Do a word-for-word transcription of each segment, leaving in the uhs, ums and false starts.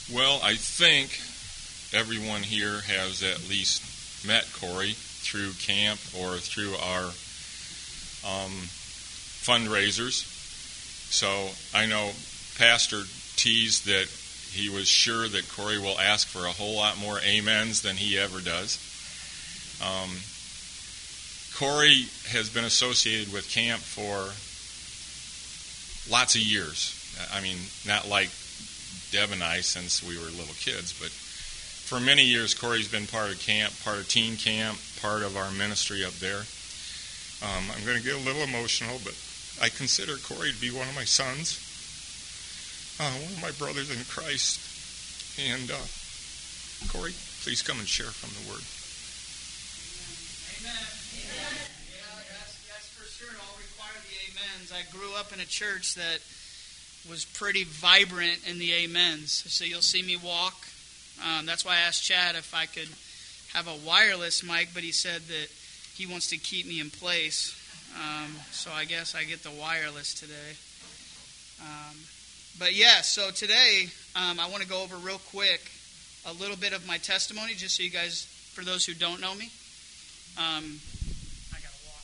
Well, I think everyone here has at least met Corey through camp or through our um, fundraisers. So I know Pastor teased that he was sure that Corey will ask for a whole lot more amens than he ever does. Um, Corey has been associated with camp for lots of years. I mean, not like Deb and I since we were little kids, but for many years Corey's been part of camp, part of teen camp, part of our ministry up there. Um, I'm going to get a little emotional, but I consider Corey to be one of my sons, uh, one of my brothers in Christ. And uh, Corey, please come and share from the Word. Amen. Amen. Yeah, that's, that's for sure. I'll require the amens. I grew up in a church that was pretty vibrant in the amens. So you'll see me walk. Um, that's why I asked Chad if I could have a wireless mic, but he said that he wants to keep me in place. Um, so I guess I get the wireless today. Um, but yeah, so today um, I want to go over real quick a little bit of my testimony, just so you guys, for those who don't know me. Um, I gotta walk.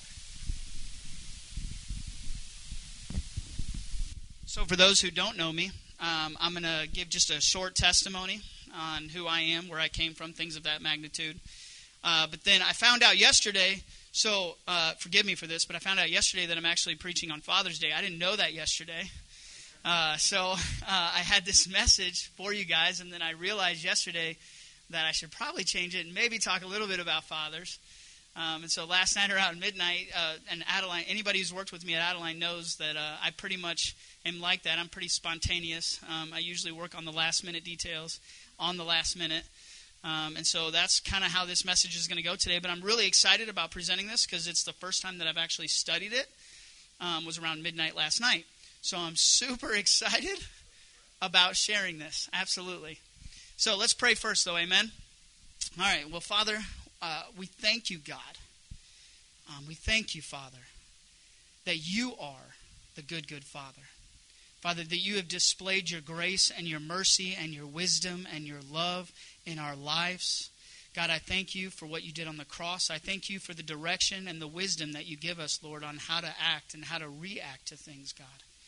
So for those who don't know me, um, I'm going to give just a short testimony on who I am, where I came from, things of that magnitude. Uh, but then I found out yesterday, so uh, forgive me for this, but I found out yesterday that I'm actually preaching on Father's Day. I didn't know that yesterday. Uh, so uh, I had this message for you guys, and then I realized yesterday that I should probably change it and maybe talk a little bit about fathers. Um, and so last night around midnight, uh, and Adeline, anybody who's worked with me at Adeline knows that uh, I pretty much am like that. I'm pretty spontaneous. Um, I usually work on the last minute details on the last minute. Um, and so that's kind of how this message is going to go today. But I'm really excited about presenting this because it's the first time that I've actually studied it. Um, was around midnight last night. So I'm super excited about sharing this. Absolutely. So let's pray first, though. Amen? All right. Well, Father, uh, we thank you, God. Um, we thank you, Father, that you are the good, good Father. Father, that you have displayed your grace and your mercy and your wisdom and your love in our lives. God, I thank you for what you did on the cross. I thank you for the direction and the wisdom that you give us, Lord, on how to act and how to react to things, God.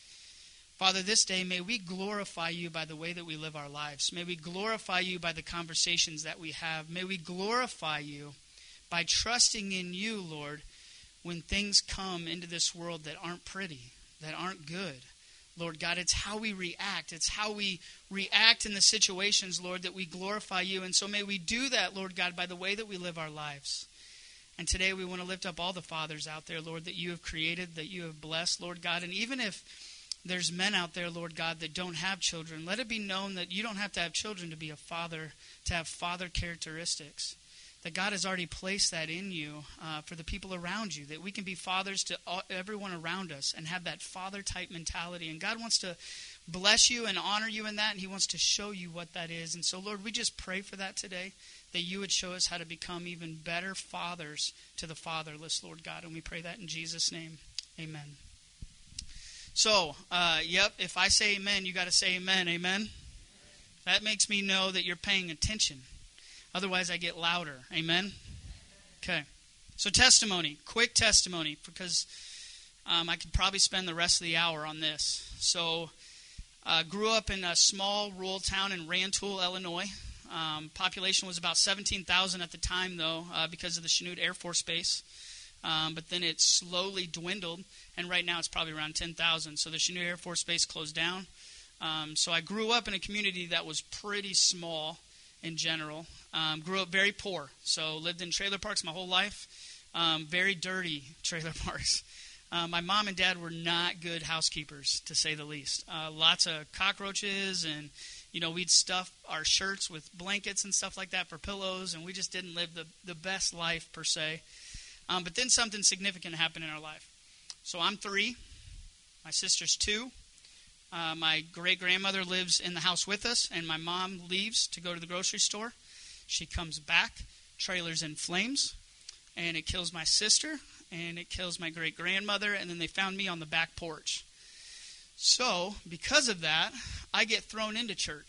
Father, this day, may we glorify you by the way that we live our lives. May we glorify you by the conversations that we have. May we glorify you by trusting in you, Lord, when things come into this world that aren't pretty, that aren't good. Lord God, it's how we react. It's how we react in the situations, Lord, that we glorify you. And so may we do that, Lord God, by the way that we live our lives. And today we want to lift up all the fathers out there, Lord, that you have created, that you have blessed, Lord God. And even if there's men out there, Lord God, that don't have children, let it be known that you don't have to have children to be a father, to have father characteristics. That God has already placed that in you uh, for the people around you, that we can be fathers to all, everyone around us and have that father-type mentality. And God wants to bless you and honor you in that, and he wants to show you what that is. And so, Lord, we just pray for that today, that you would show us how to become even better fathers to the fatherless, Lord God. And we pray that in Jesus' name. Amen. So, uh, yep, if I say amen, you got to say amen. Amen? That makes me know that you're paying attention. Otherwise, I get louder. Amen? Okay. So testimony, quick testimony, because um, I could probably spend the rest of the hour on this. So uh, grew up in a small rural town in Rantoul, Illinois. Um, population was about seventeen thousand at the time, though, uh, because of the Chanute Air Force Base. Um, but then it slowly dwindled, and right now it's probably around ten thousand. So the Chanute Air Force Base closed down. Um, so I grew up in a community that was pretty small in general. Um, grew up very poor, so lived in trailer parks my whole life. Um, very dirty trailer parks. Uh, my mom and dad were not good housekeepers, to say the least. Uh, lots of cockroaches, and you know we'd stuff our shirts with blankets and stuff like that for pillows, and we just didn't live the, the best life per se. Um, but then something significant happened in our life. So I'm three. My sister's two. Uh, my great-grandmother lives in the house with us, and my mom leaves to go to the grocery store. She comes back, trailer's in flames, and it kills my sister, and it kills my great-grandmother, and then they found me on the back porch. So, because of that, I get thrown into church.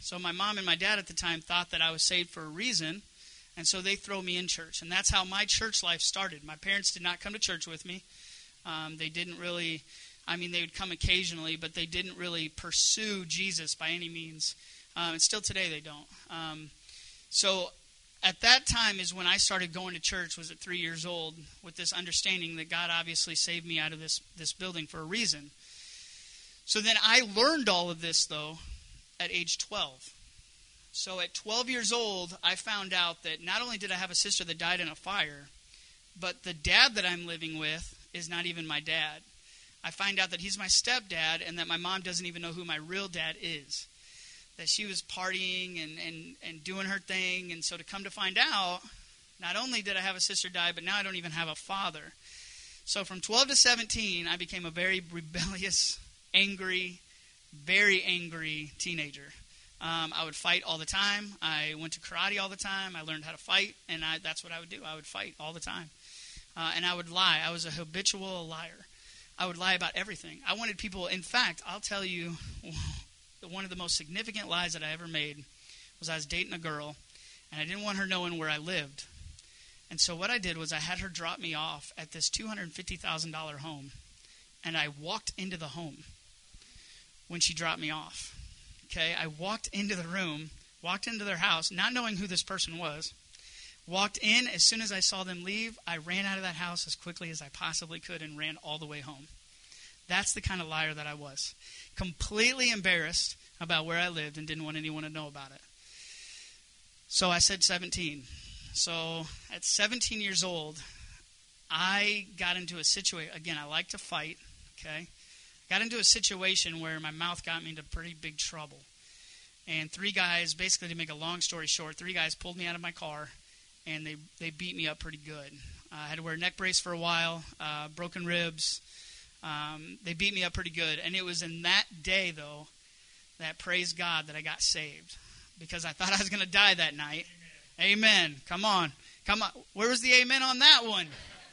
So my mom and my dad at the time thought that I was saved for a reason, and so they throw me in church. And that's how my church life started. My parents did not come to church with me. Um, they didn't really, I mean, they would come occasionally, but they didn't really pursue Jesus by any means. Um, and still today they don't. Um, so at that time is when I started going to church, was at three years old, with this understanding that God obviously saved me out of this, this building for a reason. So then I learned all of this, though, at age twelve. So at twelve years old, I found out that not only did I have a sister that died in a fire, but the dad that I'm living with is not even my dad. I find out that he's my stepdad and that my mom doesn't even know who my real dad is. That she was partying and, and, and doing her thing. And so to come to find out, not only did I have a sister die, but now I don't even have a father. So from twelve to seventeen, I became a very rebellious, angry, very angry teenager. Um, I would fight all the time. I went to karate all the time. I learned how to fight, and I, that's what I would do. I would fight all the time. Uh, and I would lie. I was a habitual liar. I would lie about everything. I wanted people, in fact, I'll tell you, one of the most significant lies that I ever made was I was dating a girl, and I didn't want her knowing where I lived. And so what I did was I had her drop me off at this two hundred fifty thousand dollars home, and I walked into the home when she dropped me off. Okay, I walked into the room, walked into their house, not knowing who this person was. Walked in. As soon as I saw them leave, I ran out of that house as quickly as I possibly could and ran all the way home. That's the kind of liar that I was. Completely embarrassed about where I lived and didn't want anyone to know about it. So I said seventeen. So at seventeen years old, I got into a situation. Again, I like to fight, okay? Got into a situation where my mouth got me into pretty big trouble. And three guys, basically to make a long story short, three guys pulled me out of my car, and they, they beat me up pretty good. Uh, I had to wear a neck brace for a while, uh, broken ribs. Um, they beat me up pretty good. And it was in that day, though, that, praise God, that I got saved. Because I thought I was going to die that night. Amen. Amen. Come on. Come on. Where was the amen on that one?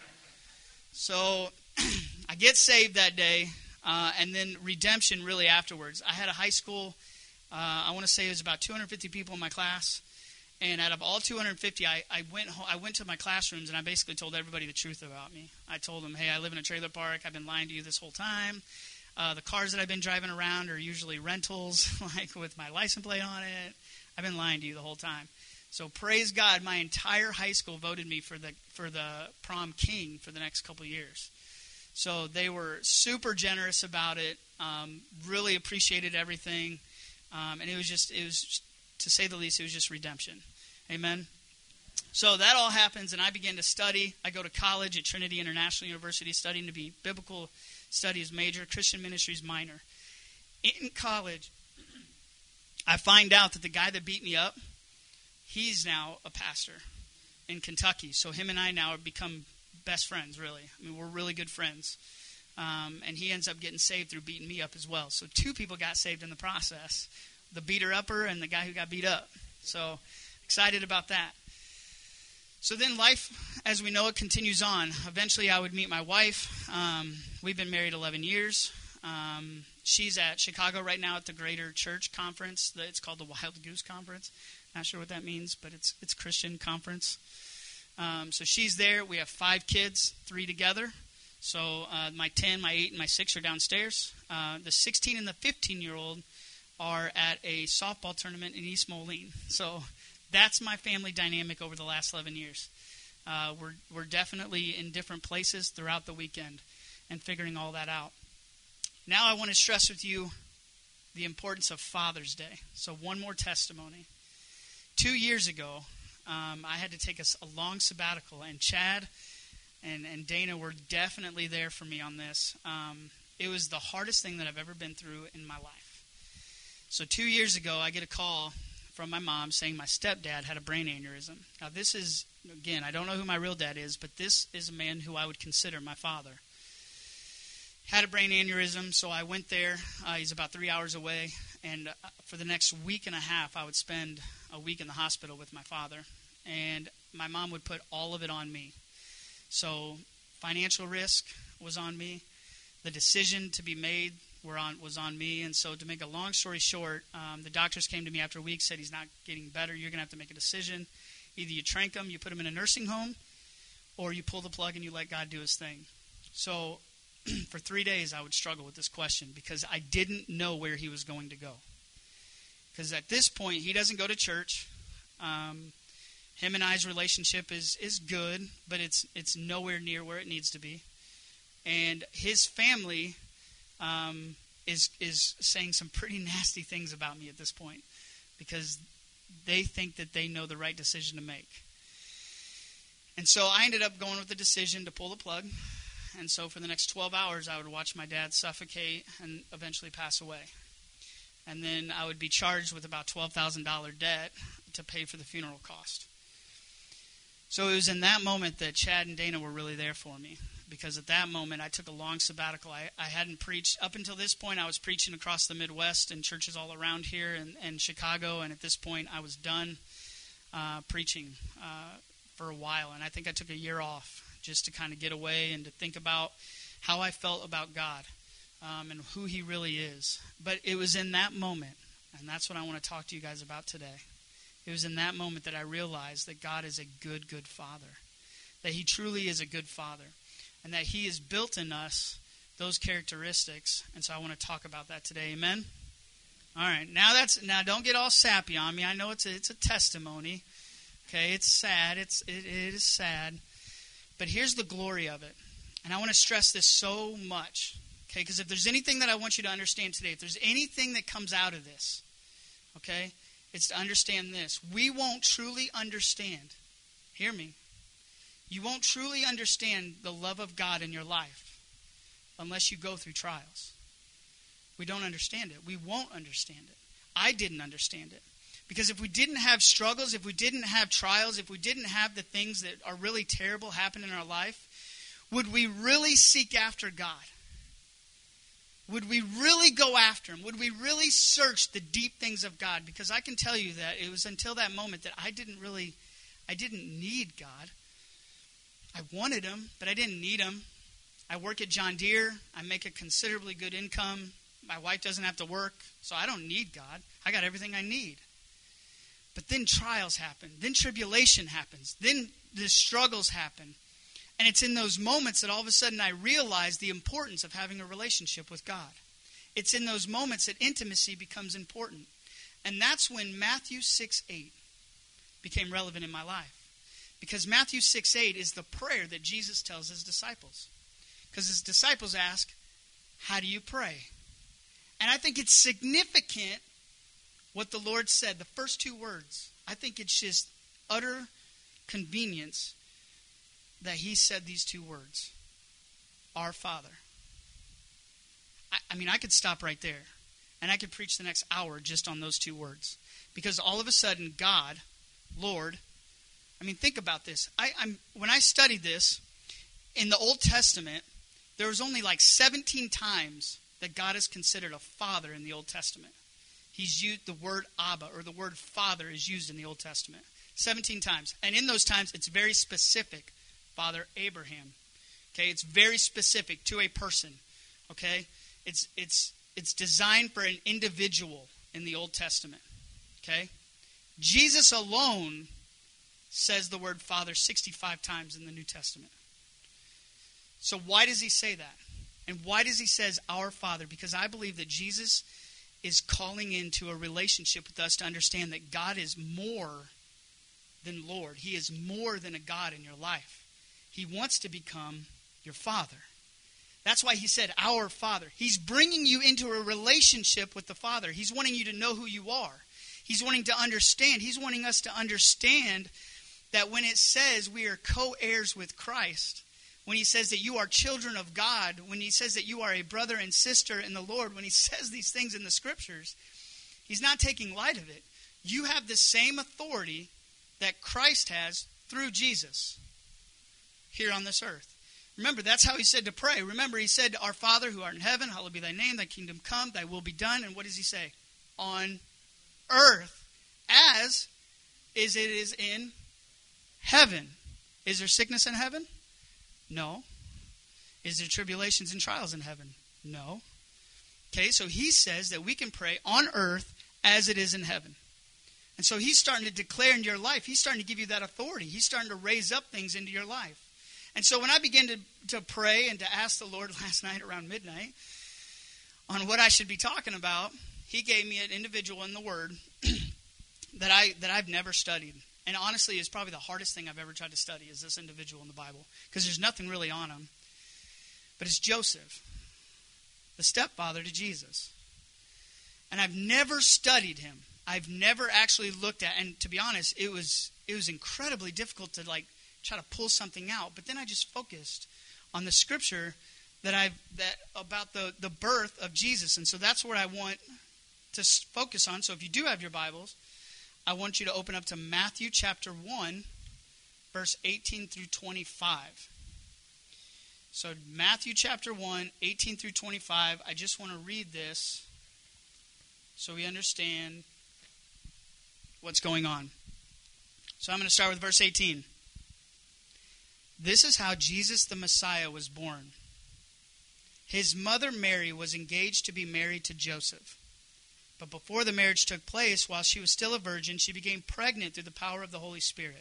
So I get saved that day. Uh, and then redemption really afterwards. I had a high school, uh, I want to say it was about two hundred fifty people in my class. And out of all two hundred fifty, I, I went home, I went to my classrooms and I basically told everybody the truth about me. I told them, hey, I live in a trailer park. I've been lying to you this whole time. Uh, the cars that I've been driving around are usually rentals, like with my license plate on it. I've been lying to you the whole time. So praise God, my entire high school voted me for the for the prom king for the next couple of years. So they were super generous about it, um, really appreciated everything, um, and it was just, it was, just, to say the least, it was just redemption. Amen? So that all happens, and I begin to study. I go to college at Trinity International University, studying to be biblical studies major, Christian ministries minor. In college, I find out that the guy that beat me up, he's now a pastor in Kentucky. So him and I now have become best friends, really. I mean, we're really good friends. Um, and he ends up getting saved through beating me up as well. So two people got saved in the process. The beater-upper and the guy who got beat up. So excited about that. So then life, as we know it, continues on. Eventually I would meet my wife. Um, we've been married eleven years. Um, she's at Chicago right now at the Greater Church Conference. It's called the Wild Goose Conference. Not sure what that means, but it's it's Christian conference. Um, so she's there. We have five kids, three together. So uh, my ten, my eight, and my six are downstairs. Uh, the sixteen and the fifteen-year-old are at a softball tournament in East Moline. So that's my family dynamic over the last eleven years. Uh, we're we're definitely in different places throughout the weekend and figuring all that out. Now I want to stress with you the importance of Father's Day. So one more testimony. Two years ago, um, I had to take a, a long sabbatical, and Chad and, and Dana were definitely there for me on this. Um, it was the hardest thing that I've ever been through in my life. So two years ago, I get a call from my mom saying my stepdad had a brain aneurysm. Now this is, again, I don't know who my real dad is, but this is a man who I would consider my father. Had a brain aneurysm, so I went there. Uh, he's about three hours away, and uh, for the next week and a half, I would spend a week in the hospital with my father, and my mom would put all of it on me. So financial risk was on me. The decision to be made were on was on me. And so to make a long story short, um, the doctors came to me after a week, said he's not getting better. You're going to have to make a decision. Either you trank him, you put him in a nursing home, or you pull the plug and you let God do his thing. So for three days I would struggle with this question because I didn't know where he was going to go. Because at this point, he doesn't go to church. Um, him and I's relationship is, is good, but it's it's nowhere near where it needs to be. And his family um, is is saying some pretty nasty things about me at this point because they think that they know the right decision to make. And so I ended up going with the decision to pull the plug. And so for the next twelve hours, I would watch my dad suffocate and eventually pass away. And then I would be charged with about twelve thousand dollars debt to pay for the funeral cost. So it was in that moment that Chad and Dana were really there for me. Because at that moment, I took a long sabbatical. I, I hadn't preached. Up until this point, I was preaching across the Midwest in churches all around here and, and Chicago. And at this point, I was done uh, preaching uh, for a while. And I think I took a year off just to kind of get away and to think about how I felt about God. Um, and who he really is. But it was in that moment, and that's what I want to talk to you guys about today. It was in that moment that I realized that God is a good, good Father. That he truly is a good Father. And that he has built in us those characteristics. And so I want to talk about that today. Amen? All right. Now that's now don't get all sappy on me. I know it's a, it's a testimony. Okay, it's sad. It's it, it is sad. But here's the glory of it. And I want to stress this so much. Okay, because if there's anything that I want you to understand today, if there's anything that comes out of this, okay, it's to understand this. We won't truly understand. Hear me. You won't truly understand the love of God in your life unless you go through trials. We don't understand it. We won't understand it. I didn't understand it. Because if we didn't have struggles, if we didn't have trials, if we didn't have the things that are really terrible happen in our life, would we really seek after God? Would we really go after him? Would we really search the deep things of God? Because I can tell you that it was until that moment that I didn't really, I didn't need God. I wanted him, but I didn't need him. I work at John Deere. I make a considerably good income. My wife doesn't have to work, so I don't need God. I got everything I need. But then trials happen. Then tribulation happens. Then the struggles happen. And it's in those moments that all of a sudden I realize the importance of having a relationship with God. It's in those moments that intimacy becomes important. And that's when Matthew six eight became relevant in my life. Because Matthew six eight is the prayer that Jesus tells his disciples. Because his disciples ask, how do you pray? And I think it's significant what the Lord said, the first two words. I think it's just utter convenience that he said these two words, our Father. I, I mean, I could stop right there, and I could preach the next hour just on those two words. Because all of a sudden, God, Lord, I mean, think about this. I, I'm when I studied this, in the Old Testament, there was only like seventeen times that God is considered a father in the Old Testament. He's used the word Abba, or the word Father is used in the Old Testament. seventeen times. And in those times, it's very specific. Father Abraham. Okay, it's very specific to a person. Okay? It's it's it's designed for an individual in the Old Testament. Okay? Jesus alone says the word Father sixty-five times in the New Testament. So why does he say that? And why does he says our Father? Because I believe that Jesus is calling into a relationship with us to understand that God is more than Lord. He is more than a God in your life. He wants to become your Father. That's why he said, our Father. He's bringing you into a relationship with the Father. He's wanting you to know who you are. He's wanting to understand. He's wanting us to understand that when it says we are co-heirs with Christ, when he says that you are children of God, when he says that you are a brother and sister in the Lord, when he says these things in the Scriptures, he's not taking light of it. You have the same authority that Christ has through Jesus here on this earth. Remember, that's how he said to pray. Remember, he said, our Father who art in heaven, hallowed be thy name, thy kingdom come, thy will be done. And what does he say? On earth as is it is in heaven. Is there sickness in heaven? No. Is there tribulations and trials in heaven? No. Okay, so he says that we can pray on earth as it is in heaven. And so he's starting to declare in your life, he's starting to give you that authority. He's starting to raise up things into your life. And so when I began to, to pray and to ask the Lord last night around midnight on what I should be talking about, he gave me an individual in the Word that, I, that I've never studied. And honestly, it's probably the hardest thing I've ever tried to study is this individual in the Bible. Because there's nothing really on him. But it's Joseph, the stepfather to Jesus. And I've never studied him. I've never actually looked at, and to be honest, it was it was incredibly difficult to like try to pull something out. But then I just focused on the scripture that I've that about the, the birth of Jesus. And so that's what I want to focus on. So if you do have your Bibles, I want you to open up to Matthew chapter one, verse eighteen through twenty-five. So Matthew chapter one, eighteen through twenty-five. I just want to read this so we understand what's going on. So I'm going to start with verse eighteen. This is how Jesus the Messiah was born. His mother Mary was engaged to be married to Joseph. But before the marriage took place, while she was still a virgin, she became pregnant through the power of the Holy Spirit.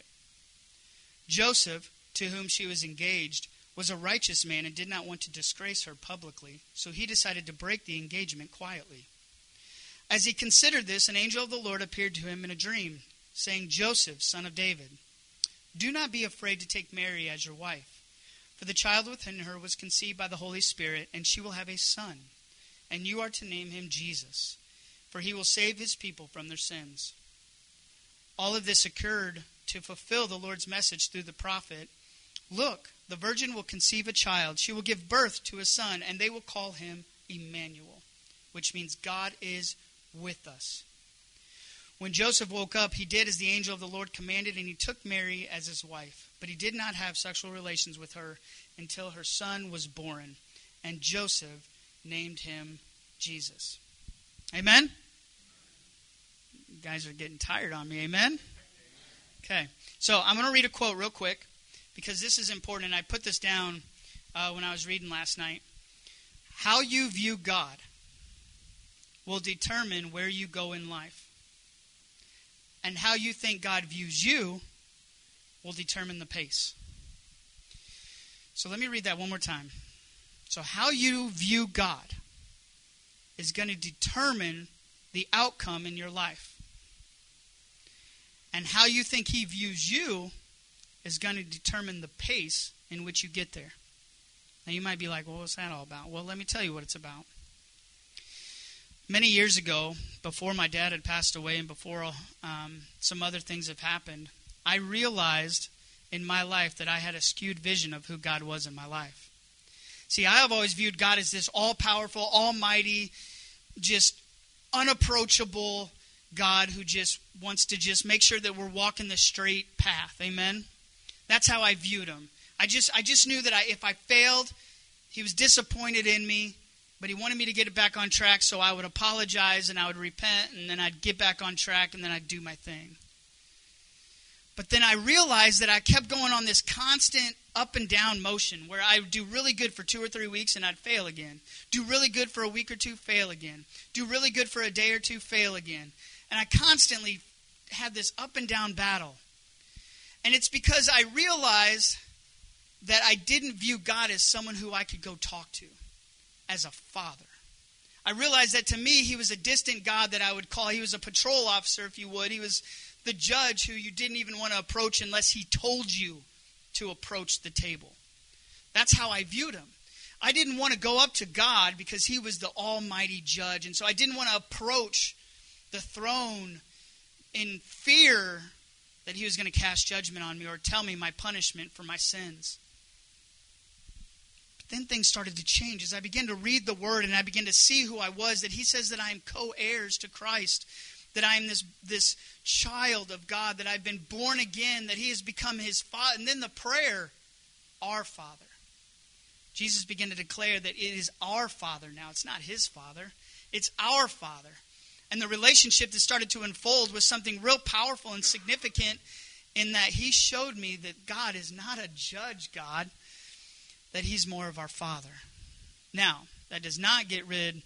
Joseph, to whom she was engaged, was a righteous man and did not want to disgrace her publicly, so he decided to break the engagement quietly. As he considered this, an angel of the Lord appeared to him in a dream, saying, Joseph, son of David, do not be afraid to take Mary as your wife, for the child within her was conceived by the Holy Spirit, and she will have a son, and you are to name him Jesus, for he will save his people from their sins. All of this occurred to fulfill the Lord's message through the prophet, Look, the virgin will conceive a child. She will give birth to a son, and they will call him Emmanuel, which means God is with us. When Joseph woke up, he did as the angel of the Lord commanded, and he took Mary as his wife. But he did not have sexual relations with her until her son was born, and Joseph named him Jesus. Amen? You guys are getting tired on me. Amen? Okay. So I'm going to read a quote real quick because this is important. And I put this down uh, when I was reading last night. How you view God will determine where you go in life. And how you think God views you will determine the pace. So let me read that one more time. So how you view God is going to determine the outcome in your life. And how you think he views you is going to determine the pace in which you get there. Now you might be like, well, what's that all about? Well, let me tell you what it's about. Many years ago, before my dad had passed away and before um, some other things have happened, I realized in my life that I had a skewed vision of who God was in my life. See, I have always viewed God as this all-powerful, almighty, just unapproachable God who just wants to just make sure that we're walking the straight path. Amen? That's how I viewed him. I just I just knew that I, if I failed, he was disappointed in me, but he wanted me to get it back on track, so I would apologize and I would repent, and then I'd get back on track, and then I'd do my thing. But then I realized that I kept going on this constant up and down motion where I would do really good for two or three weeks and I'd fail again. Do really good for a week or two, fail again. Do really good for a day or two, fail again. And I constantly had this up and down battle. And it's because I realized that I didn't view God as someone who I could go talk to, as a father. I realized that to me, he was a distant God that I would call. He was a patrol officer, if you would. He was the judge who you didn't even want to approach unless he told you to approach the table. That's how I viewed him. I didn't want to go up to God because he was the almighty judge. And so I didn't want to approach the throne in fear that he was going to cast judgment on me or tell me my punishment for my sins. But then things started to change as I began to read the word and I began to see who I was, that he says that I am co-heirs to Christ, that I am this, this child of God, that I've been born again, that he has become his father. And then the prayer, our Father. Jesus began to declare that it is our Father now. It's not his Father. It's our Father. And the relationship that started to unfold was something real powerful and significant in that he showed me that God is not a judge God, that he's more of our Father. Now, that does not get rid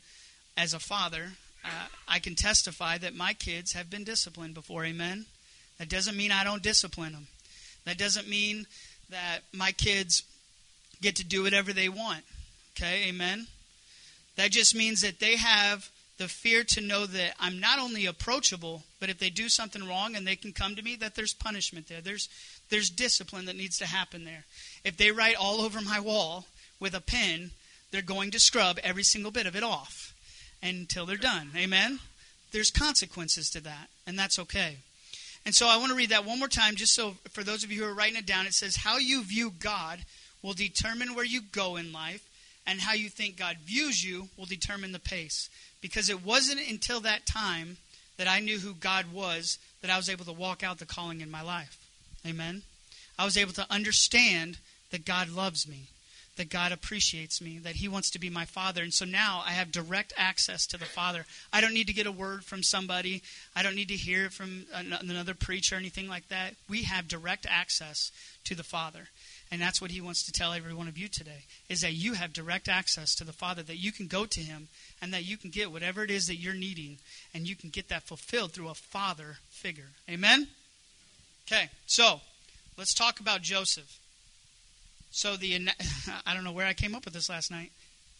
as a father, uh, I can testify that my kids have been disciplined before, amen? That doesn't mean I don't discipline them. That doesn't mean that my kids get to do whatever they want, okay, amen? That just means that they have the fear to know that I'm not only approachable, but if they do something wrong and they can come to me, that there's punishment there. There's there's discipline that needs to happen there. If they write all over my wall with a pen, they're going to scrub every single bit of it off until they're done. Amen? There's consequences to that, and that's okay. And so I want to read that one more time, just so for those of you who are writing it down, it says, how you view God will determine where you go in life, and how you think God views you will determine the pace. Because it wasn't until that time that I knew who God was that I was able to walk out the calling in my life. Amen? I was able to understand that God loves me, that God appreciates me, that he wants to be my father. And so now I have direct access to the Father. I don't need to get a word from somebody. I don't need to hear it from another preacher or anything like that. We have direct access to the Father. And that's what he wants to tell every one of you today, is that you have direct access to the Father, that you can go to him and that you can get whatever it is that you're needing, and you can get that fulfilled through a father figure. Amen? Okay, so let's talk about Joseph. So the I don't know where I came up with this last night.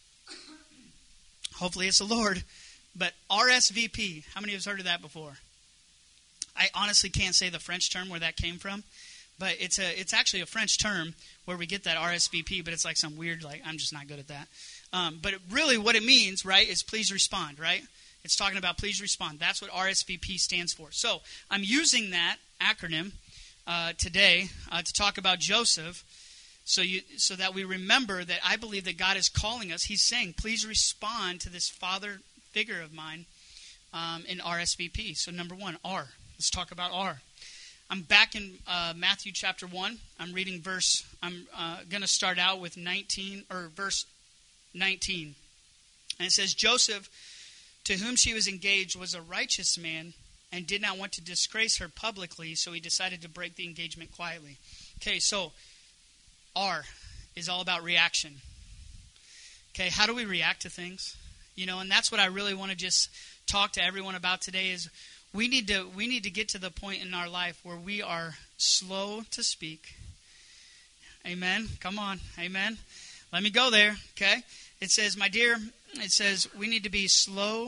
Hopefully it's the Lord. But R S V P, how many of us heard of that before? I honestly can't say the French term where that came from. But it's a it's actually a French term where we get that R S V P, but it's like some weird, like, I'm just not good at that. Um, but it, really what it means, right, is please respond, right? It's talking about please respond. That's what R S V P stands for. So I'm using that acronym uh, today uh, to talk about Joseph so you so that we remember that I believe that God is calling us. He's saying, please respond to this father figure of mine um, in R S V P. So number one, R. Let's talk about R. I'm back in uh, Matthew chapter one. I'm reading verse, I'm uh, going to start out with nineteen, or verse nineteen. And it says, Joseph, to whom she was engaged, was a righteous man and did not want to disgrace her publicly, so he decided to break the engagement quietly. Okay, so R is all about reaction. Okay, how do we react to things? You know, and that's what I really want to just talk to everyone about today is We need to we need to get to the point in our life where we are slow to speak. Amen. Come on. Amen. Let me go there. Okay. It says, my dear, it says we need to be slow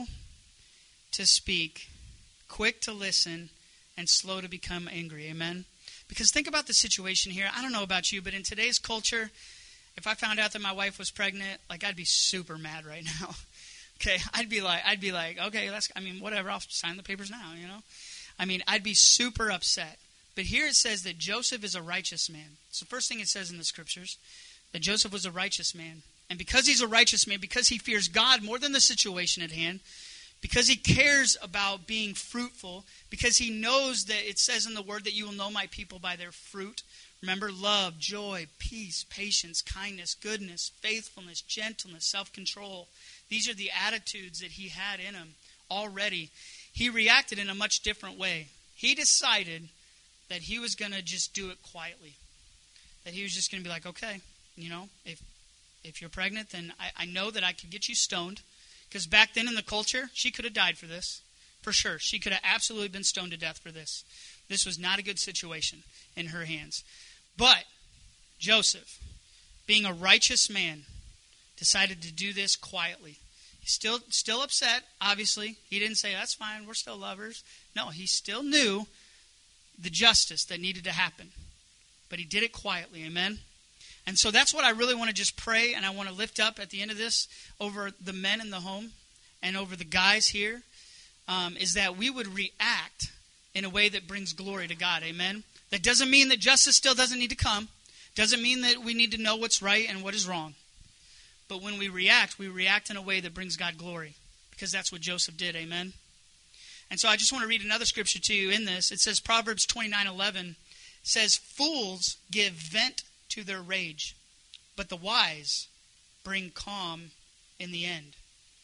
to speak, quick to listen, and slow to become angry. Amen. Because think about the situation here. I don't know about you, but in today's culture, if I found out that my wife was pregnant, like I'd be super mad right now. Okay, I'd be like, I'd be like, okay, let's, I mean, whatever, I'll sign the papers now, you know? I mean, I'd be super upset. But here it says that Joseph is a righteous man. It's the first thing it says in the scriptures, that Joseph was a righteous man. And because he's a righteous man, because he fears God more than the situation at hand, because he cares about being fruitful, because he knows that it says in the word that you will know my people by their fruit. Remember, love, joy, peace, patience, kindness, goodness, faithfulness, gentleness, self-control. These are the attitudes that he had in him already. He reacted in a much different way. He decided that he was going to just do it quietly. That he was just going to be like, okay, you know, if if you're pregnant, then I, I know that I could get you stoned. Because back then in the culture, she could have died for this. For sure. She could have absolutely been stoned to death for this. This was not a good situation in her hands. But Joseph, being a righteous man, decided to do this quietly. He's still still upset, obviously. He didn't say, that's fine, we're still lovers. No, he still knew the justice that needed to happen. But he did it quietly, amen? And so that's what I really want to just pray, and I want to lift up at the end of this over the men in the home and over the guys here, um, is that we would react in a way that brings glory to God, amen? That doesn't mean that justice still doesn't need to come. Doesn't mean that we need to know what's right and what is wrong. But when we react, we react in a way that brings God glory. Because that's what Joseph did, amen? And so I just want to read another scripture to you in this. It says, Proverbs twenty-nine eleven says, fools give vent to their rage, but the wise bring calm in the end.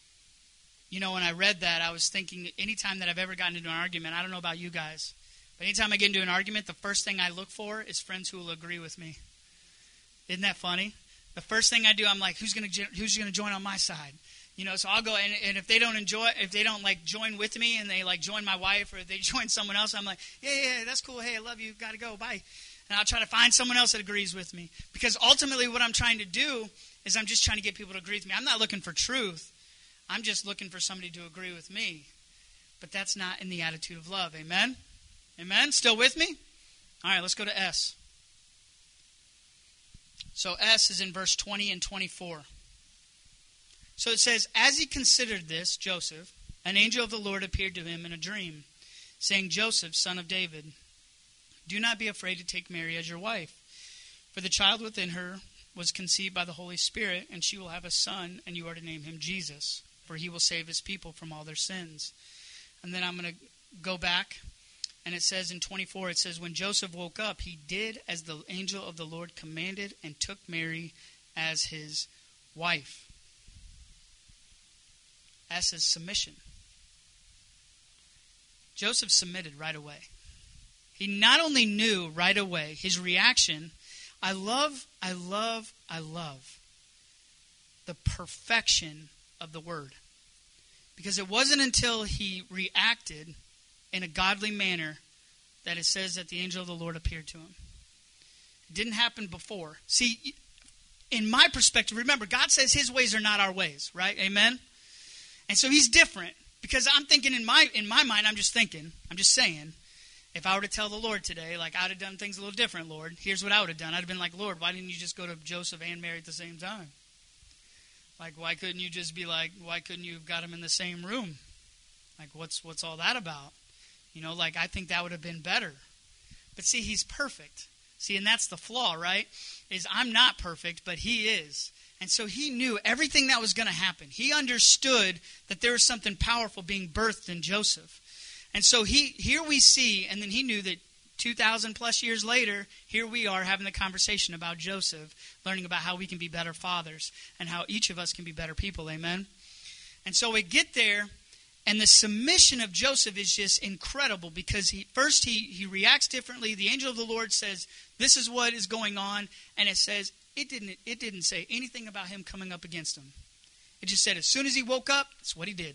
You know, when I read that, I was thinking, anytime that I've ever gotten into an argument, I don't know about you guys, but anytime I get into an argument, the first thing I look for is friends who will agree with me. Isn't that funny? The first thing I do, I'm like, who's going to who's going to join on my side? You know, so I'll go, and, and if they don't enjoy, if they don't, like, join with me, and they, like, join my wife, or if they join someone else, I'm like, yeah, yeah, yeah, that's cool, hey, I love you, got to go, bye. And I'll try to find someone else that agrees with me. Because ultimately what I'm trying to do is I'm just trying to get people to agree with me. I'm not looking for truth. I'm just looking for somebody to agree with me. But that's not in the attitude of love, amen? Amen? Still with me? All right, let's go to S. So S is in verse twenty and twenty-four. So it says, as he considered this, Joseph, an angel of the Lord appeared to him in a dream, saying, Joseph, son of David, do not be afraid to take Mary as your wife, for the child within her was conceived by the Holy Spirit, and she will have a son, and you are to name him Jesus, for he will save his people from all their sins. And then I'm going to go back, and it says in twenty-four, it says, when Joseph woke up, he did as the angel of the Lord commanded and took Mary as his wife. S is submission. Joseph submitted right away. He not only knew right away, his reaction, I love, I love, I love the perfection of the word. Because it wasn't until he reacted in a godly manner that it says that the angel of the Lord appeared to him. It didn't happen before. See, in my perspective, remember, God says his ways are not our ways, right? Amen? And so he's different. Because I'm thinking in my in my mind, I'm just thinking, I'm just saying, if I were to tell the Lord today, like, I'd have done things a little different, Lord. Here's what I would have done. I'd have been like, Lord, why didn't you just go to Joseph and Mary at the same time? Like, why couldn't you just be like, why couldn't you have got them in the same room? Like, what's what's all that about? You know, like, I think that would have been better. But see, he's perfect. See, and that's the flaw, right? Is I'm not perfect, but he is. And so he knew everything that was going to happen. He understood that there was something powerful being birthed in Joseph. And so he here we see, and then he knew that two thousand plus years later, here we are having the conversation about Joseph, learning about how we can be better fathers and how each of us can be better people, amen? And so we get there, and the submission of Joseph is just incredible because he first he, he reacts differently. The angel of the Lord says, this is what is going on, and it says, It didn't, it didn't say anything about him coming up against him. It just said as soon as he woke up, that's what he did.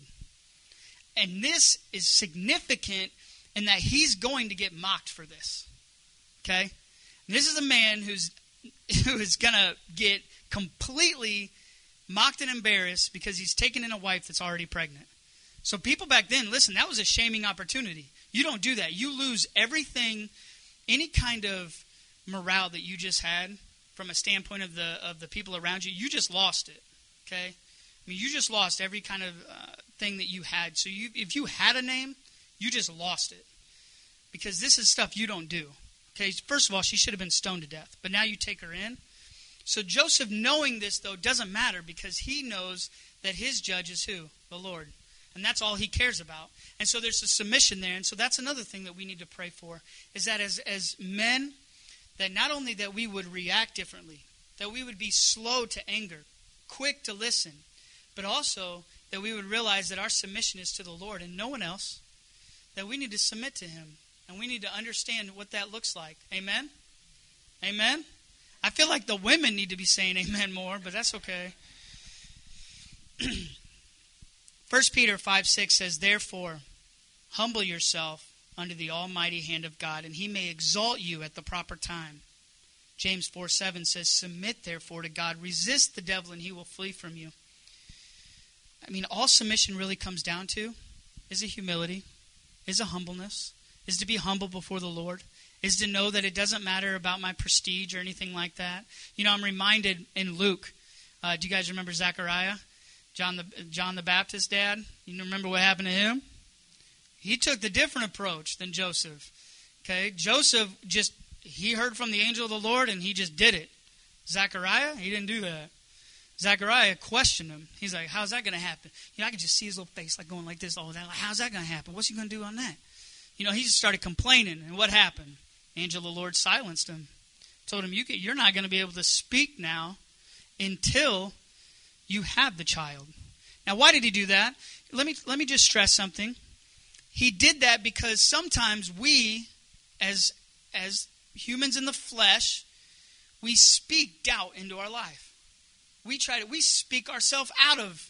And this is significant in that he's going to get mocked for this. Okay? And this is a man who's who is going to get completely mocked and embarrassed because he's taken in a wife that's already pregnant. So people back then, listen, that was a shaming opportunity. You don't do that. You lose everything, any kind of morale that you just had. From a standpoint of the of the people around you, you just lost it, okay? I mean, you just lost every kind of uh, thing that you had. So you, if you had a name, you just lost it. Because this is stuff you don't do, okay? First of all, she should have been stoned to death, but now you take her in. So Joseph, knowing this, though, doesn't matter because he knows that his judge is who? The Lord. And that's all he cares about. And so there's a submission there. And so that's another thing that we need to pray for, is that as as men, that not only that we would react differently, that we would be slow to anger, quick to listen, but also that we would realize that our submission is to the Lord and no one else, that we need to submit to him, and we need to understand what that looks like. Amen? Amen? I feel like the women need to be saying amen more, but that's okay. First Peter five six says, therefore, humble yourself under the almighty hand of God, and he may exalt you at the proper time. James four seven says, submit therefore to God, resist the devil, and he will flee from you. I mean, all submission really comes down to is a humility, is a humbleness, is to be humble before the Lord, is to know that it doesn't matter about my prestige or anything like that. You know, I'm reminded in Luke, uh, do you guys remember Zechariah? John the, John the Baptist's dad? You remember what happened to him? He took the different approach than Joseph. Okay, Joseph just, he heard from the angel of the Lord and he just did it. Zechariah, he didn't do that. Zechariah questioned him. He's like, how's that going to happen? You know, I could just see his little face like going like this all the time. Like, how's that going to happen? What's he going to do on that? You know, he just started complaining. And what happened? The angel of the Lord silenced him. Told him, you can, you're not going to be able to speak now until you have the child. Now, why did he do that? Let me let me just stress something. He did that because sometimes we, as as humans in the flesh, we speak doubt into our life. We try to we speak ourselves out of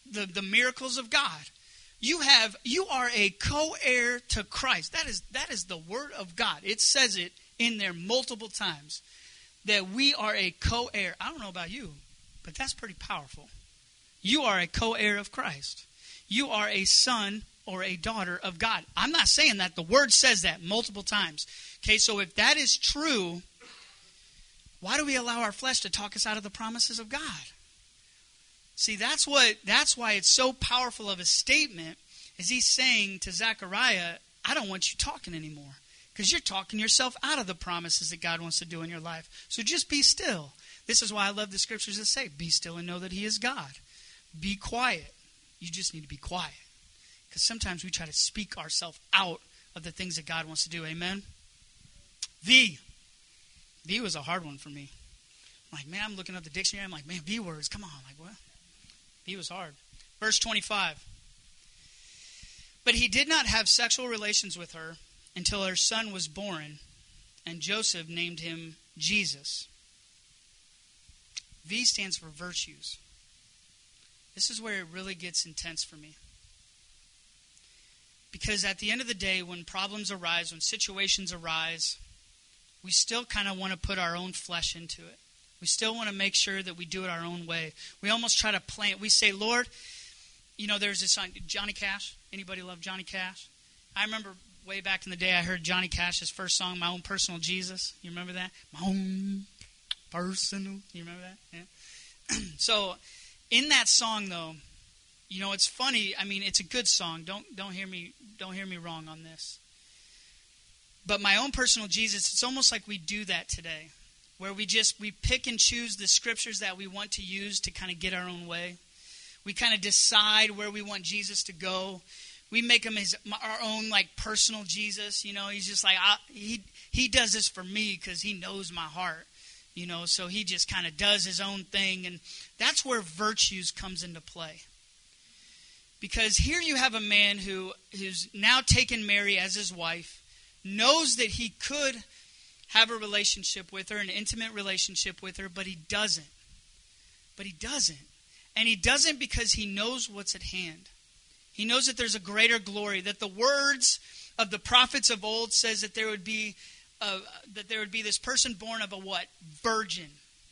the, the miracles of God. You have you are a co-heir to Christ. That is that is the word of God. It says it in there multiple times that we are a co-heir. I don't know about you, but that's pretty powerful. You are a co-heir of Christ. You are a son or a daughter of God. I'm not saying that. The word says that multiple times. Okay, so if that is true, why do we allow our flesh to talk us out of the promises of God? See, that's what that's why it's so powerful of a statement, is he's saying to Zechariah, I don't want you talking anymore, because you're talking yourself out of the promises that God wants to do in your life. So just be still. This is why I love the scriptures that say, be still and know that he is God. Be quiet. You just need to be quiet. Because sometimes we try to speak ourselves out of the things that God wants to do. Amen? V. V was a hard one for me. I'm like, man, I'm looking up the dictionary. I'm like, man, V words, come on. I'm like, what? V was hard. Verse twenty-five. But he did not have sexual relations with her until her son was born, and Joseph named him Jesus. V stands for virtues. This is where it really gets intense for me. Because at the end of the day, when problems arise, when situations arise, we still kind of want to put our own flesh into it. We still want to make sure that we do it our own way. We almost try to plan it. We say, Lord, you know, there's this song, Johnny Cash. Anybody love Johnny Cash? I remember way back in the day, I heard Johnny Cash's first song, My Own Personal Jesus. You remember that? My Own Personal. You remember that? Yeah. So, in that song, though, you know, it's funny. I mean, it's a good song. Don't don't hear me don't hear me wrong on this. But My Own Personal Jesus, it's almost like we do that today, where we just we pick and choose the scriptures that we want to use to kind of get our own way. We kind of decide where we want Jesus to go. We make him his our own like personal Jesus. You know, he's just like I, he he does this for me because he knows my heart. You know, so he just kind of does his own thing, and that's where virtues comes into play. Because here you have a man who who's now taken Mary as his wife, knows that he could have a relationship with her, an intimate relationship with her, but he doesn't. But he doesn't. And he doesn't because he knows what's at hand. He knows that there's a greater glory, that the words of the prophets of old says that there would be a, that there would be this person born of a what? Virgin.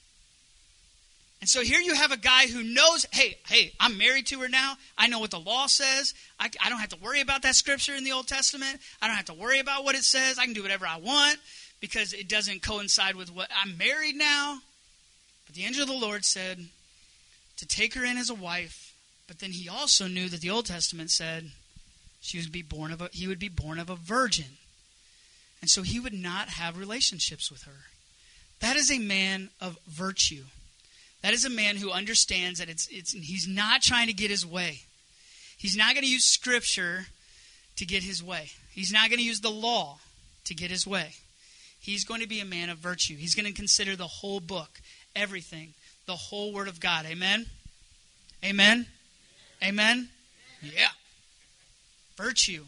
And so here you have a guy who knows, hey, hey, I'm married to her now. I know what the law says. I, I don't have to worry about that scripture in the Old Testament. I don't have to worry about what it says. I can do whatever I want because it doesn't coincide with what I'm married now. But the angel of the Lord said to take her in as a wife. But then he also knew that the Old Testament said she would be born of a, he would be born of a virgin. And so he would not have relationships with her. That is a man of virtue. That is a man who understands that it's it's he's not trying to get his way. He's not going to use Scripture to get his way. He's not going to use the law to get his way. He's going to be a man of virtue. He's going to consider the whole book, everything, the whole Word of God. Amen? Amen? Amen? Yeah. Virtue.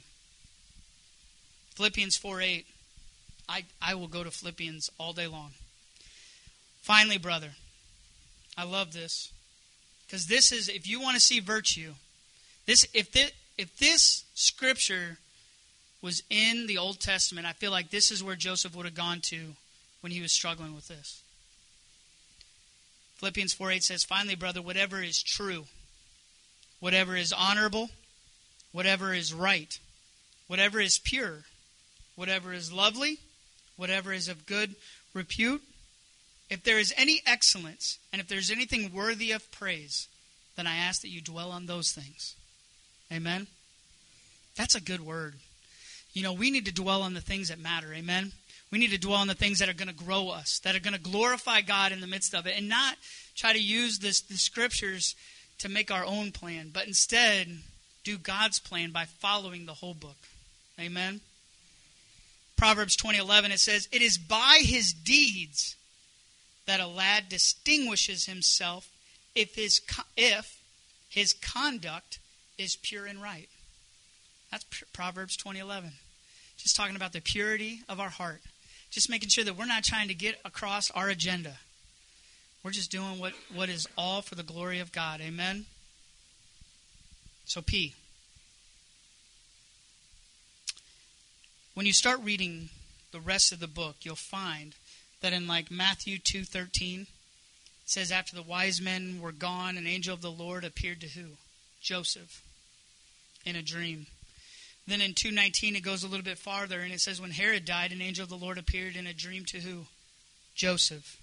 Philippians four eight. I, I will go to Philippians all day long. Finally, brother, I love this. Because this is, if you want to see virtue, this if this, if this scripture was in the Old Testament, I feel like this is where Joseph would have gone to when he was struggling with this. Philippians four eight says, finally, brother, whatever is true, whatever is honorable, whatever is right, whatever is pure, whatever is lovely, whatever is of good repute, if there is any excellence, and if there's anything worthy of praise, then I ask that you dwell on those things. Amen? That's a good word. You know, we need to dwell on the things that matter. Amen? We need to dwell on the things that are going to grow us, that are going to glorify God in the midst of it, and not try to use this, the scriptures to make our own plan, but instead do God's plan by following the whole book. Amen? Proverbs twenty eleven, it says, it is by his deeds that a lad distinguishes himself if his if his conduct is pure and right. That's Proverbs twenty eleven. Just talking about the purity of our heart. Just making sure that we're not trying to get across our agenda. We're just doing what, what is all for the glory of God. Amen? So P. When you start reading the rest of the book, you'll find that in like Matthew two thirteen, it says, after the wise men were gone, an angel of the Lord appeared to who? Joseph, in a dream. Then in two nineteen, it goes a little bit farther, and it says, when Herod died, an angel of the Lord appeared in a dream to who? Joseph.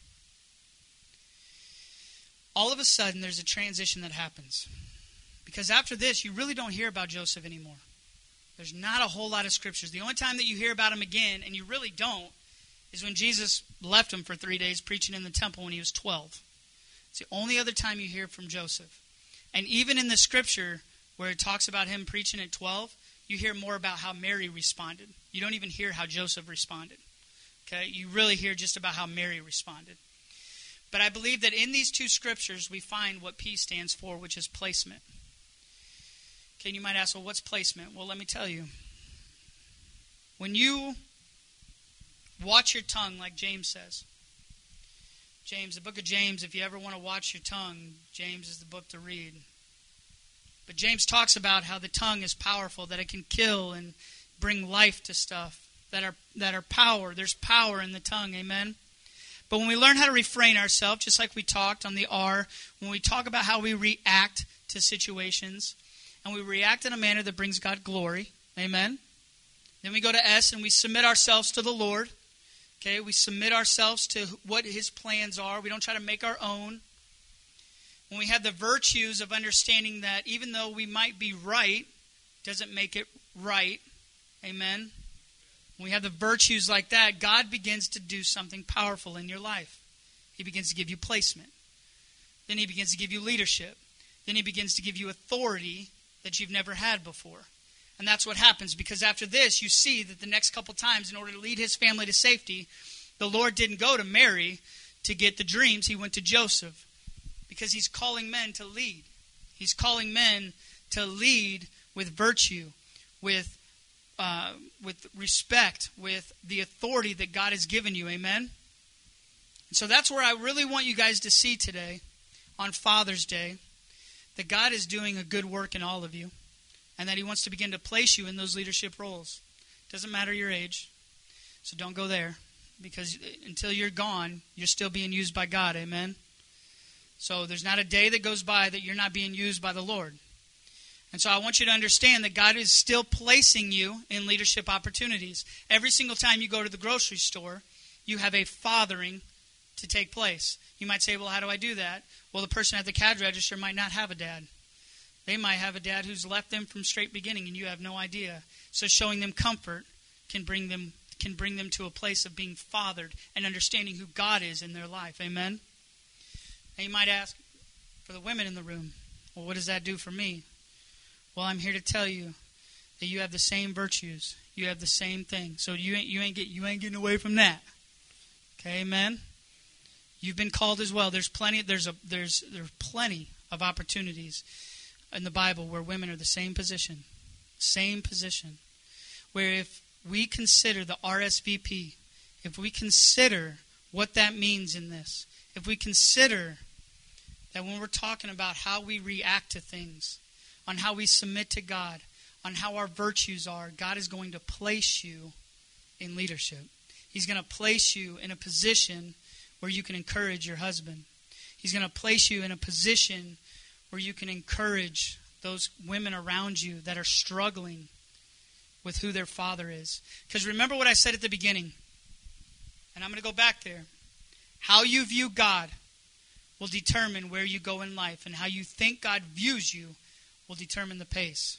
All of a sudden, there's a transition that happens. Because after this, you really don't hear about Joseph anymore. There's not a whole lot of scriptures. The only time that you hear about him again, and you really don't, is when Jesus left him for three days preaching in the temple when he was twelve. It's the only other time you hear from Joseph. And even in the scripture where it talks about him preaching at twelve, you hear more about how Mary responded. You don't even hear how Joseph responded. Okay? You really hear just about how Mary responded. But I believe that in these two scriptures, we find what P stands for, which is placement. Okay, you might ask, well, what's placement? Well, let me tell you. When you watch your tongue, like James says, James, the book of James, if you ever want to watch your tongue, James is the book to read. But James talks about how the tongue is powerful, that it can kill and bring life to stuff, that are that are power. There's power in the tongue, amen? But when we learn how to refrain ourselves, just like we talked on the R, when we talk about how we react to situations, and we react in a manner that brings God glory, amen? Then we go to S and we submit ourselves to the Lord. Okay, we submit ourselves to what His plans are. We don't try to make our own. When we have the virtues of understanding that even though we might be right, doesn't make it right. Amen? When we have the virtues like that, God begins to do something powerful in your life. He begins to give you placement. Then He begins to give you leadership. Then He begins to give you authority that you've never had before. And that's what happens, because after this, you see that the next couple times, in order to lead His family to safety, the Lord didn't go to Mary to get the dreams. He went to Joseph, because He's calling men to lead. He's calling men to lead with virtue, with uh, with respect, with the authority that God has given you. Amen? And so that's where I really want you guys to see today, on Father's Day, that God is doing a good work in all of you, and that He wants to begin to place you in those leadership roles. Doesn't matter your age, so don't go there, because until you're gone, you're still being used by God. Amen? So there's not a day that goes by that you're not being used by the Lord. And so I want you to understand that God is still placing you in leadership opportunities. Every single time you go to the grocery store, you have a fathering to take place. You might say, well, how do I do that? Well, the person at the cash register might not have a dad. They might have a dad who's left them from straight beginning, and you have no idea. So showing them comfort can bring them can bring them to a place of being fathered and understanding who God is in their life. Amen? And you might ask, for the women in the room, well, what does that do for me? Well, I'm here to tell you that you have the same virtues. You have the same thing. So you ain't you ain't get you ain't getting away from that. Okay, amen? You've been called as well. There's plenty there's a there's there's plenty of opportunities in the Bible where women are the same position. Same position. Where if we consider the R S V P, if we consider what that means in this, if we consider that when we're talking about how we react to things, on how we submit to God, on how our virtues are, God is going to place you in leadership. He's going to place you in a position where you can encourage your husband. He's going to place you in a position where you can encourage those women around you that are struggling with who their father is. Because remember what I said at the beginning, and I'm going to go back there. How you view God will determine where you go in life, and how you think God views you will determine the pace.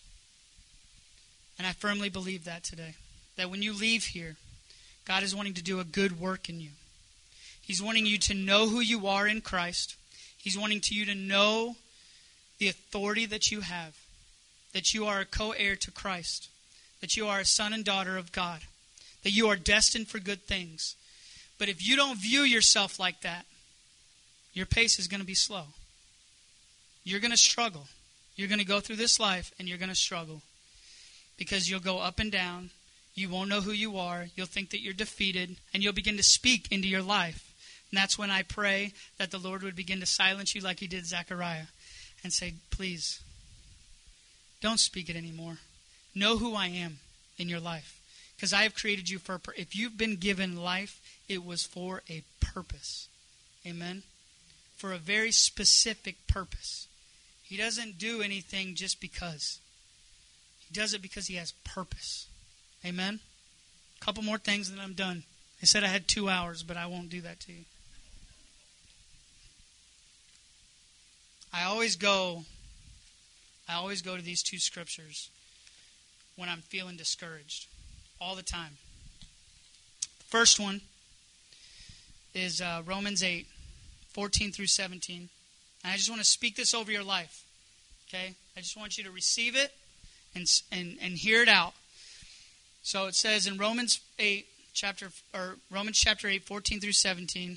And I firmly believe that today. That when you leave here, God is wanting to do a good work in you. He's wanting you to know who you are in Christ. He's wanting to you to know the authority that you have. That you are a co-heir to Christ. That you are a son and daughter of God. That you are destined for good things. But if you don't view yourself like that, your pace is going to be slow. You're going to struggle. You're going to go through this life and you're going to struggle. Because you'll go up and down. You won't know who you are. You'll think that you're defeated. And you'll begin to speak into your life. And that's when I pray that the Lord would begin to silence you like He did Zechariah. And say, please, Don't speak it anymore. Know who I am in your life. Because I have created you for a purpose. If you've been given life, it was for a purpose. Amen? For a very specific purpose. He doesn't do anything just because. He does it because he has purpose. Amen? A couple more things and then I'm done. I said I had two hours, but I won't do that to you. I always go, I always go to these two scriptures when I'm feeling discouraged. All the time. The first one is uh, Romans eight, fourteen through seventeen. And I just want to speak this over your life. Okay? I just want you to receive it and and and hear it out. So it says in Romans eight, chapter or Romans chapter eight, fourteen through seventeen.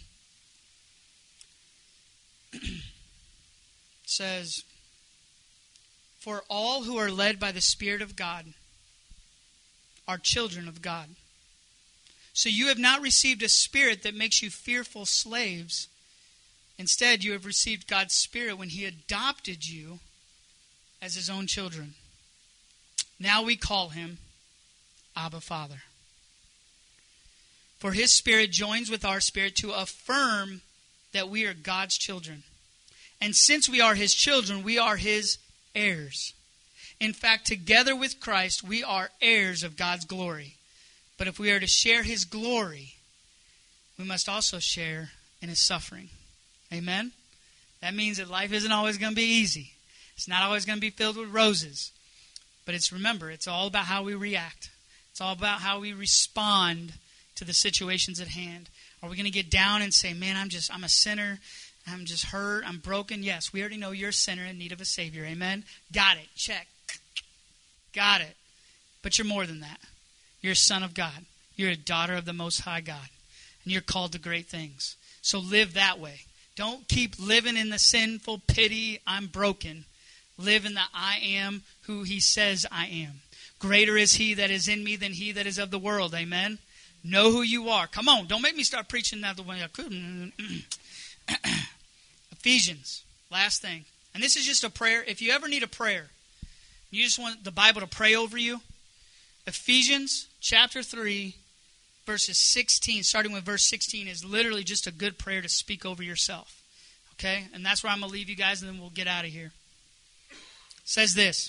It says, "For all who are led by the Spirit of God are children of God. So you have not received a spirit that makes you fearful slaves. Instead, you have received God's Spirit when He adopted you as His own children. Now we call Him Abba, Father. For His Spirit joins with our spirit to affirm that we are God's children. And since we are His children, we are His heirs. In fact, together with Christ, we are heirs of God's glory. But if we are to share His glory, we must also share in His suffering." Amen? That means that life isn't always going to be easy. It's not always going to be filled with roses. But it's, remember, it's all about how we react. It's all about how we respond to the situations at hand. Are we going to get down and say, man, I'm just, I'm a sinner. I'm just hurt. I'm broken. Yes, we already know you're a sinner in need of a Savior. Amen? Got it. Check. Got it. But you're more than that. You're a son of God. You're a daughter of the Most High God. And you're called to great things. So live that way. Don't keep living in the sinful pity, I'm broken. Live in the I am who He says I am. Greater is He that is in me than he that is of the world. Amen? Know who you are. Come on, don't make me start preaching that the way I could. Ephesians, last thing. And this is just a prayer. If you ever need a prayer, you just want the Bible to pray over you. Ephesians chapter three, verses sixteen, starting with verse sixteen, is literally just a good prayer to speak over yourself. Okay? And that's where I'm going to leave you guys, and then we'll get out of here. It says this: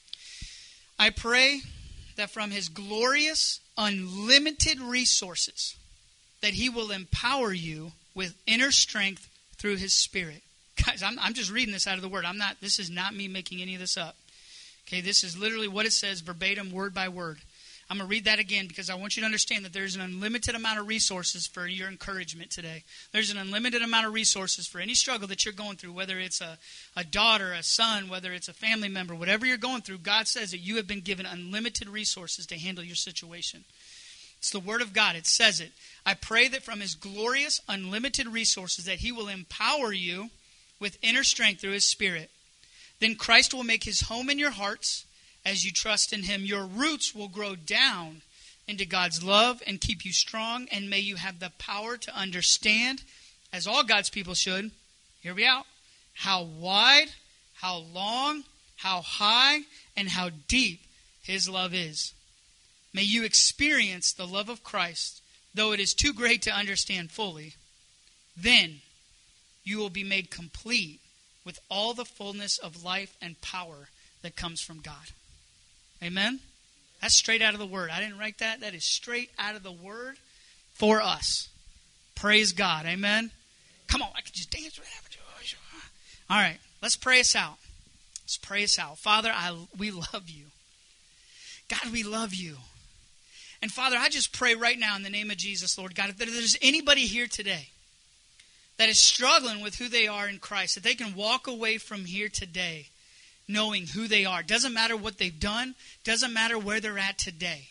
"I pray that from His glorious, unlimited resources, that He will empower you with inner strength through His Spirit." Guys, I'm, I'm just reading this out of the Word. I'm not. This is not me making any of this up. Okay, this is literally what it says, verbatim, word by word. I'm going to read that again because I want you to understand that there's an unlimited amount of resources for your encouragement today. There's an unlimited amount of resources for any struggle that you're going through, whether it's a, a daughter, a son, whether it's a family member, whatever you're going through. God says that you have been given unlimited resources to handle your situation. It's the Word of God. It says it. I pray that from His glorious, unlimited resources that He will empower you with inner strength through His Spirit. Then Christ will make His home in your hearts. As you trust in Him, your roots will grow down into God's love and keep you strong. And may you have the power to understand, as all God's people should, hear me out, how wide, how long, how high, and how deep His love is. May you experience the love of Christ, though it is too great to understand fully. Then you will be made complete with all the fullness of life and power that comes from God. Amen? That's straight out of the Word. I didn't write that. That is straight out of the Word for us. Praise God. Amen? Come on, I can just dance right after you. All right, let's pray us out. Let's pray us out. Father, I, we love you. God, we love you. And Father, I just pray right now in the name of Jesus, Lord God, if there's anybody here today that is struggling with who they are in Christ, that they can walk away from here today knowing who they are. Doesn't matter what they've done. Doesn't matter where they're at today.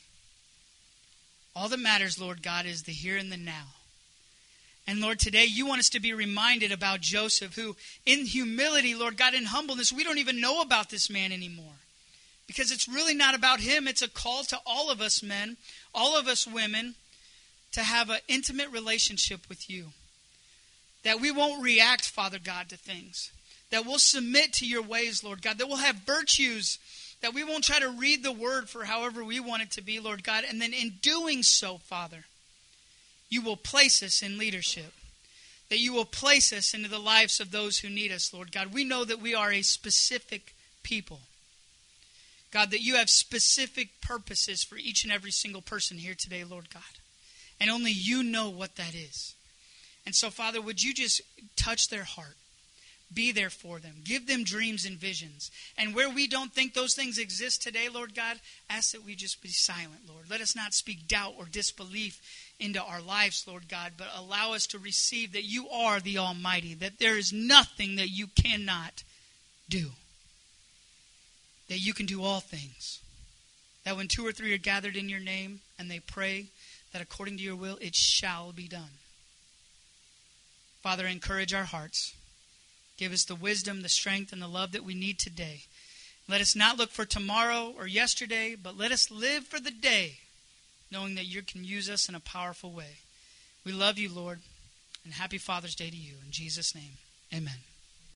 All that matters, Lord God, is the here and the now. And Lord, today you want us to be reminded about Joseph, who in humility, Lord God, in humbleness, we don't even know about this man anymore. Because it's really not about him. It's a call to all of us men, all of us women, to have an intimate relationship with you. That we won't react, Father God, to things. That we'll submit to your ways, Lord God. That we'll have virtues That we won't try to read the word for however we want it to be, Lord God. And then in doing so, Father, you will place us in leadership. That you will place us into the lives of those who need us, Lord God. We know that we are a specific people. God, that you have specific purposes for each and every single person here today, Lord God. And only you know what that is. And so, Father, would you just touch their heart? Be there for them. Give them dreams and visions. And where we don't think those things exist today, Lord God, ask that we just be silent, Lord. Let us not speak doubt or disbelief into our lives, Lord God, but allow us to receive that you are the Almighty, that there is nothing that you cannot do, that you can do all things, that when two or three are gathered in your name and they pray, that according to your will it shall be done. Father, encourage our hearts. Give us the wisdom, the strength, and the love that we need today. Let us not look for tomorrow or yesterday, but let us live for the day, knowing that you can use us in a powerful way. We love you, Lord, and happy Father's Day to you. In Jesus' name, amen.